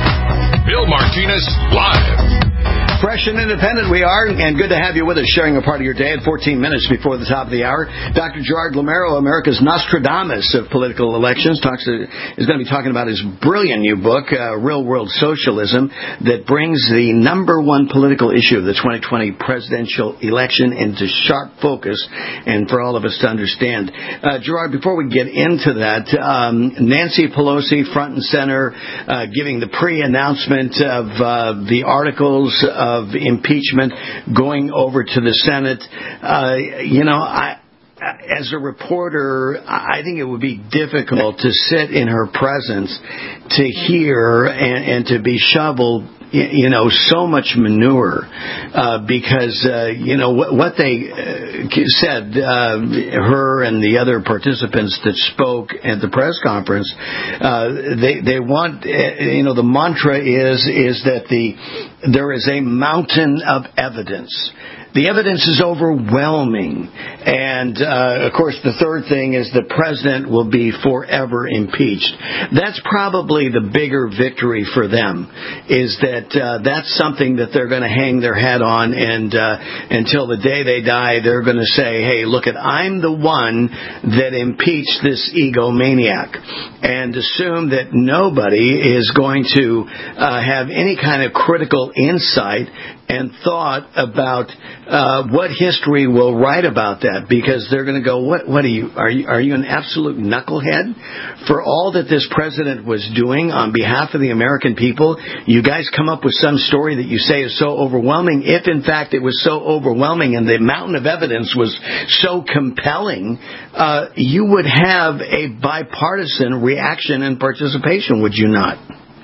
Bill Martinez, live. Fresh and independent we are, and good to have you with us, sharing a part of your day at fourteen minutes before the top of the hour. Doctor Gerard Lameiro, America's Nostradamus of political elections, talks to, is going to be talking about his brilliant new book, uh, Real World Socialism, that brings the number one political issue of the twenty twenty presidential election into sharp focus, and for all of us to understand. Uh, Gerard, before we get into that, um, Nancy Pelosi, front and center, uh, giving the pre-announcement of uh, the articles of of impeachment going over to the Senate. Uh, you know, I, as a reporter, I think it would be difficult to sit in her presence to hear and, and to be shoveled, you know, so much manure, uh, because, uh, you know, what, what they uh, said, uh, her and the other participants that spoke at the press conference, uh, they, they want, uh, you know, the mantra is, is that the, there is a mountain of evidence. The evidence is overwhelming. And, uh, of course, the third thing is the president will be forever impeached. That's probably the bigger victory for them, is that uh, that's something that they're going to hang their hat on, and uh, until the day they die, they're going to say, hey, look, at I'm the one that impeached this egomaniac, and assume that nobody is going to uh, have any kind of critical insight and thought about uh, what history will write about that, because they're going to go, what, what are you, are you, are you an absolute knucklehead? For all that this president was doing on behalf of the American people, you guys come up with some story that you say is so overwhelming. If in fact it was so overwhelming and the mountain of evidence was so compelling, uh, you would have a bipartisan reaction and participation, would you not?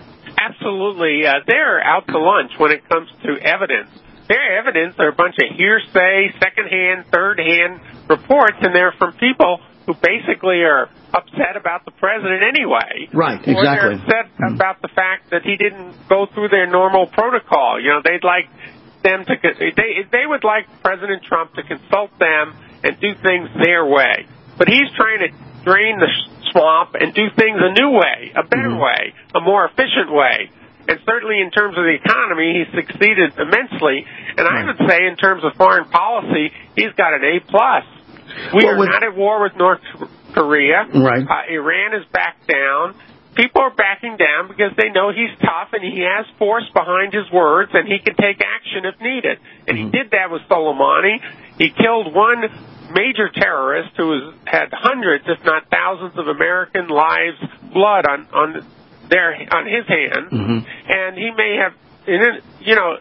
Absolutely. Uh, they're out to lunch when it comes to evidence. Their evidence are a bunch of hearsay, second-hand, third-hand reports, and they're from people who basically are upset about the president anyway. Right, exactly. Or they're upset mm. about the fact that he didn't go through their normal protocol. You know, they'd like them to they they would like President Trump to consult them and do things their way. But he's trying to drain the swamp and do things a new way, a better mm-hmm. way, a more efficient way. And certainly in terms of the economy, he's succeeded immensely. And I would say in terms of foreign policy, he's got an A plus. We well, are with, not at war with North Korea. Right. Uh, Iran is back down. People are backing down because they know he's tough and he has force behind his words and he can take action if needed. And mm-hmm. he did that with Soleimani. He killed one major terrorist who was, had hundreds, if not thousands, of American lives, blood on on their on his hands, mm-hmm. and he may have, you know,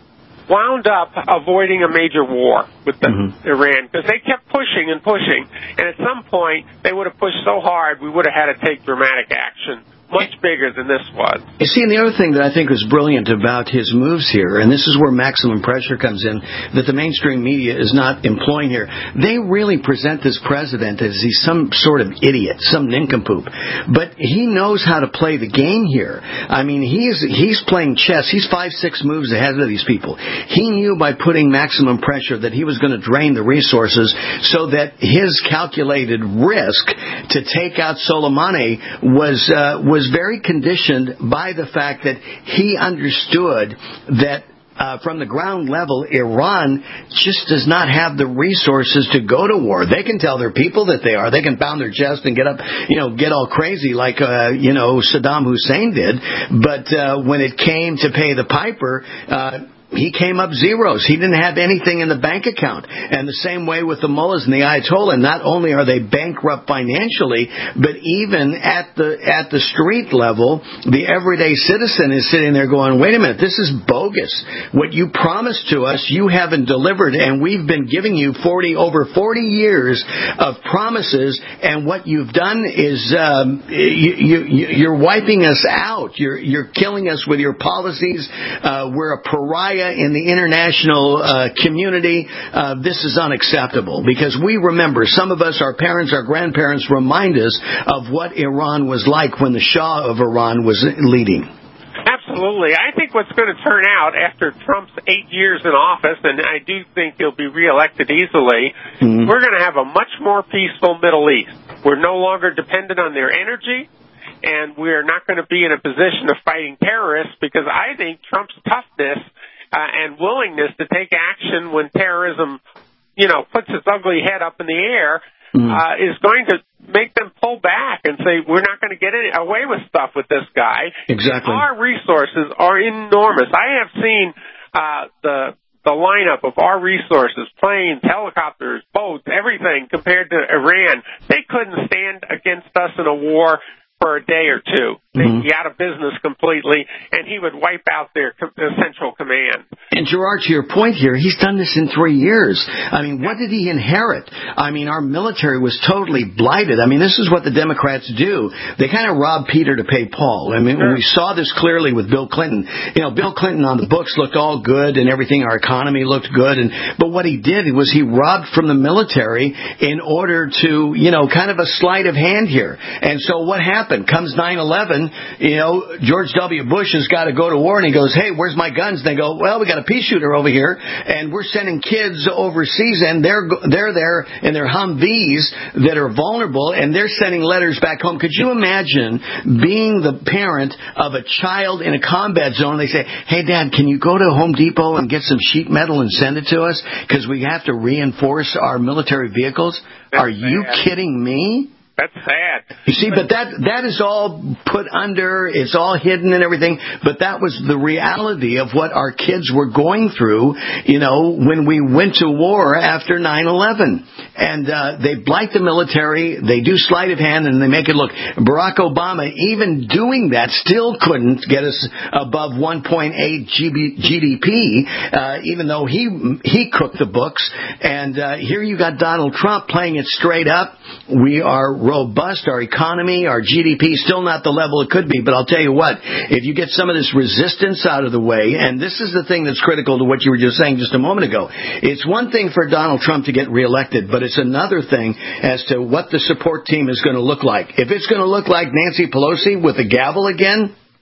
wound up avoiding a major war with the, mm-hmm. Iran because they kept pushing and pushing, and at some point they would have pushed so hard we would have had to take dramatic action. Much bigger than this was. You see, and the other thing that I think was brilliant about his moves here, and this is where maximum pressure comes in, that the mainstream media is not employing here. They really present this president as he's some sort of idiot, some nincompoop. But he knows how to play the game here. I mean, he's he's playing chess. He's five, six moves ahead of these people. He knew by putting maximum pressure that he was going to drain the resources so that his calculated risk to take out Soleimani was uh, was was very conditioned by the fact that he understood that Uh, from the ground level, Iran just does not have the resources to go to war. They can tell their people that they are. They can pound their chest and get up, you know, get all crazy like, uh, you know, Saddam Hussein did. But uh, when it came to pay the piper, uh, he came up zeros. He didn't have anything in the bank account. And the same way with the mullahs and the Ayatollah. Not only are they bankrupt financially, but even at the at the street level, the everyday citizen is sitting there going, wait a minute, this is bogus. What you promised to us, you haven't delivered, and we've been giving you forty over forty years of promises, and what you've done is um, you, you, you're wiping us out. You're, you're killing us with your policies. Uh, we're a pariah in the international uh, community. Uh, this is unacceptable because we remember, some of us, our parents, our grandparents, remind us of what Iran was like when the Shah of Iran was leading. Absolutely. I think what's going to turn out after Trump's eight years in office, and I do think he'll be reelected easily, mm-hmm. we're going to have a much more peaceful Middle East. We're no longer dependent on their energy, and we're not going to be in a position of fighting terrorists because I think Trump's toughness Uh, and willingness to take action when terrorism, you know, puts its ugly head up in the air, mm. uh, is going to make them pull back and say, we're not going to get any, away with stuff with this guy. Exactly. Our resources are enormous. I have seen uh, the the lineup of our resources, planes, helicopters, boats, everything compared to Iran. They couldn't stand against us in a war for a day or two. They'd be out of business completely, and he would wipe out their, their central command. And Gerard, to your point here, he's done this in three years. I mean, what did he inherit? I mean, our military was totally blighted. I mean, this is what the Democrats do. They kind of rob Peter to pay Paul. I mean, sure. We saw this clearly with Bill Clinton. You know, Bill Clinton on the books looked all good and everything. Our economy looked good. And but what he did was he robbed from the military in order to, you know, kind of a sleight of hand here. And so what happened? Comes nine eleven. You know, George W. Bush has got to go to war, and he goes, hey, where's my guns? And they go, well, we got a pea shooter over here, and we're sending kids overseas, and they're they're there in their Humvees that are vulnerable, and they're sending letters back home. Could you imagine being the parent of a child in a combat zone? They say, hey, Dad, can you go to Home Depot and get some sheet metal and send it to us because we have to reinforce our military vehicles? That's Are you bad. Kidding me? That's sad. You see, but that that is all put under, it's all hidden and everything, but that was the reality of what our kids were going through, you know, when we went to war after nine eleven. And uh, they blight the military, they do sleight of hand, and they make it look. Barack Obama, even doing that, still couldn't get us above one point eight G D P, uh, even though he he cooked the books. And uh, here you got Donald Trump playing it straight up. We are robust, our economy, our G D P, still not the level it could be, but I'll tell you what, if you get some of this resistance out of the way, and this is the thing that's critical to what you were just saying just a moment ago, it's one thing for Donald Trump to get reelected, but it's another thing as to what the support team is going to look like. If it's going to look like Nancy Pelosi with a gavel again,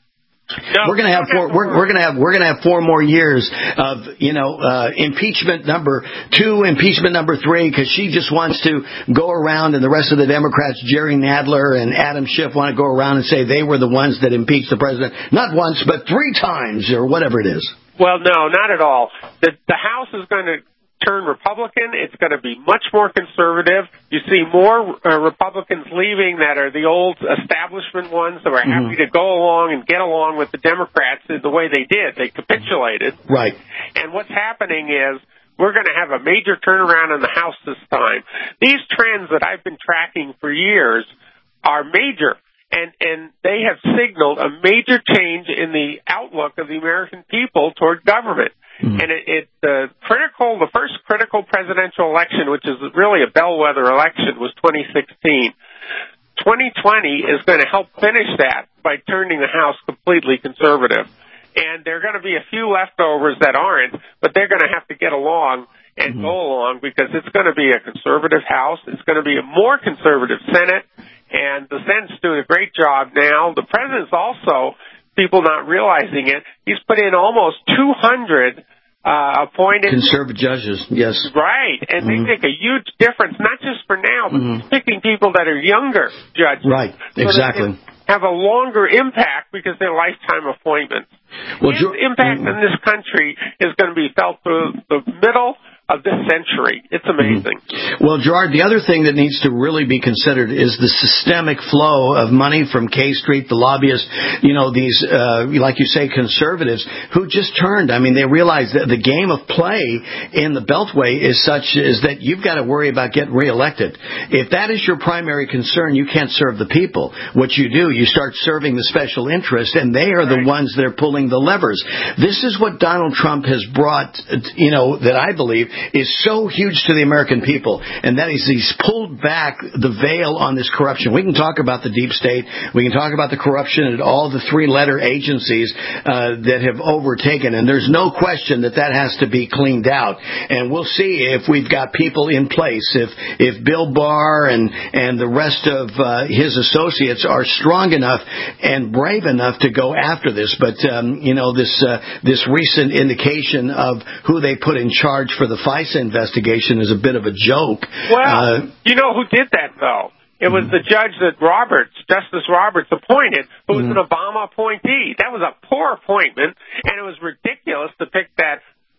No, we're going to have four. We're, we're going to have. We're going to have four more years of, you know, uh, impeachment number two, impeachment number three, because she just wants to go around, and the rest of the Democrats, Jerry Nadler and Adam Schiff, want to go around and say they were the ones that impeached the president, not once but three times or whatever it is. Well, no, not at all. The the House is going to turn Republican. It's going to be much more conservative. You see more uh, Republicans leaving that are the old establishment ones that were happy Mm-hmm. to go along and get along with the Democrats the way they did. They capitulated. Right. And what's happening is we're going to have a major turnaround in the House this time. These trends that I've been tracking for years are major. And, and they have signaled a major change in the outlook of the American people toward government. Mm-hmm. And it, it the critical, the first critical presidential election, which is really a bellwether election, was twenty sixteen. twenty twenty is going to help finish that by turning the House completely conservative. And there are going to be a few leftovers that aren't, but they're going to have to get along and mm-hmm. go along, because it's going to be a conservative House. It's going to be a more conservative Senate. And the Senate's doing a great job now. The president's also, people not realizing it, he's put in almost two hundred uh, appointed conservative judges. Yes, right, and mm-hmm. they make a huge difference, not just for now, but mm-hmm. he's picking people that are younger judges. Right, so exactly. Have a longer impact because they're lifetime appointments. Well, His George, impact mm-hmm. in this country is going to be felt through the middle of this century. It's amazing. Mm-hmm. Well, Gerard, the other thing that needs to really be considered is the systemic flow of money from K Street, the lobbyists, you know, these, uh, like you say, conservatives who just turned. I mean, they realize that the game of play in the Beltway is such is that you've got to worry about getting reelected. If that is your primary concern, you can't serve the people. What you do, you start serving the special interest, and they are the right. ones that are pulling the levers. This is what Donald Trump has brought, you know, that I believe is so huge to the American people, and that is he's pulled back the veil on this corruption. We can talk about the deep state. We can talk about the corruption at all the three-letter agencies uh, that have overtaken, and there's no question that that has to be cleaned out. And we'll see if we've got people in place, if if Bill Barr and, and the rest of uh, his associates are strong enough and brave enough to go after this. But, um, you know, this, uh, this recent indication of who they put in charge for the FISA investigation is a bit of a joke. Well, uh, you know who did that, though? It was mm-hmm. the judge that Roberts, Justice Roberts, appointed, who was mm-hmm. an Obama appointee. That was a poor appointment, and it was ridiculous to pick that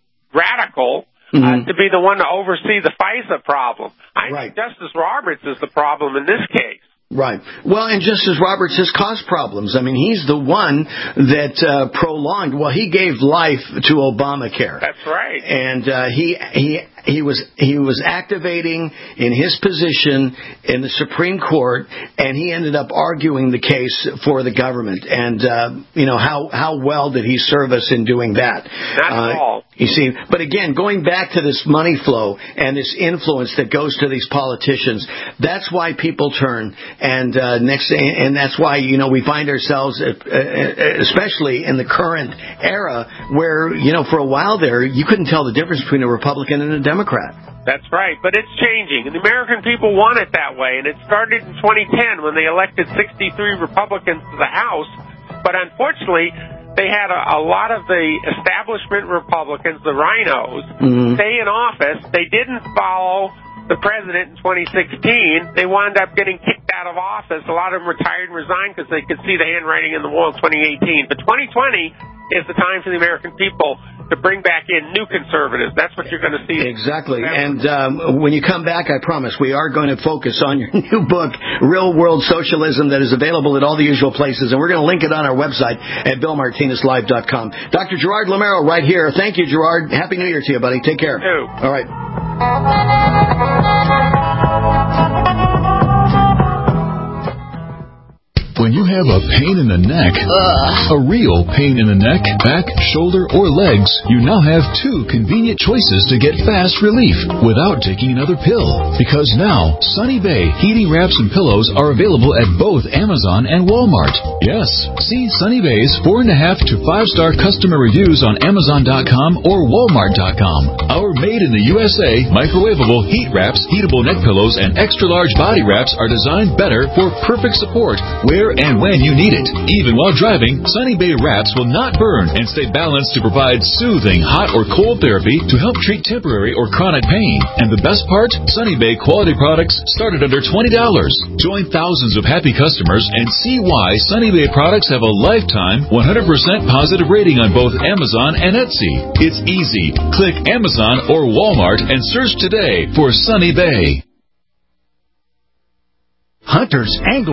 radical mm-hmm. uh, to be the one to oversee the FISA problem. I right. think Justice Roberts is the problem in this case. Right. Well, and Justice Roberts has caused problems. I mean, he's the one that uh, prolonged. Well, he gave life to Obamacare. That's right. And uh, he he he was he was activating in his position in the Supreme Court, and he ended up arguing the case for the government. And uh, you know how how well did he serve us in doing that? Not uh, at all. You see, but again, going back to this money flow and this influence that goes to these politicians, that's why people turn. And uh, next, and that's why, you know, we find ourselves, uh, especially in the current era, where, you know, for a while there, you couldn't tell the difference between a Republican and a Democrat. That's right, but it's changing, and the American people want it that way. And it started in twenty ten when they elected sixty-three Republicans to the House, but unfortunately, they had a, a lot of the establishment Republicans, the rhinos, mm-hmm. stay in office. They didn't follow the president in twenty sixteen. They wound up getting kicked out of office. A lot of them retired and resigned because they could see the handwriting in the wall in twenty eighteen. But twenty twenty is the time for the American people to bring back in new conservatives. That's what you're going to see. Exactly. And um, when you come back, I promise, we are going to focus on your new book, Real World Socialism, that is available at all the usual places. And we're going to link it on our website at bill martinez live dot com. Doctor Gerard Lameiro right here. Thank you, Gerard. Happy New Year to you, buddy. Take care. You too. All right. When you have a pain in the neck, Ugh. a real pain in the neck, back, shoulder, or legs, you now have two convenient choices to get fast relief without taking another pill. Because now, Sunny Bay heating wraps and pillows are available at both Amazon and Walmart. Yes, see Sunny Bay's four and a half to five star customer reviews on Amazon dot com or Walmart dot com. Our made in the U S A microwavable heat wraps, heatable neck pillows, and extra large body wraps are designed better for perfect support where and when you need it. Even while driving, Sunny Bay wraps will not burn and stay balanced to provide soothing hot or cold therapy to help treat temporary or chronic pain. And the best part, Sunny Bay quality products start at under twenty dollars. Join thousands of happy customers and see why Sunny Bay products have a lifetime one hundred percent positive rating on both Amazon and Etsy. It's easy. Click Amazon or Walmart and search today for Sunny Bay. Hunters, anglers,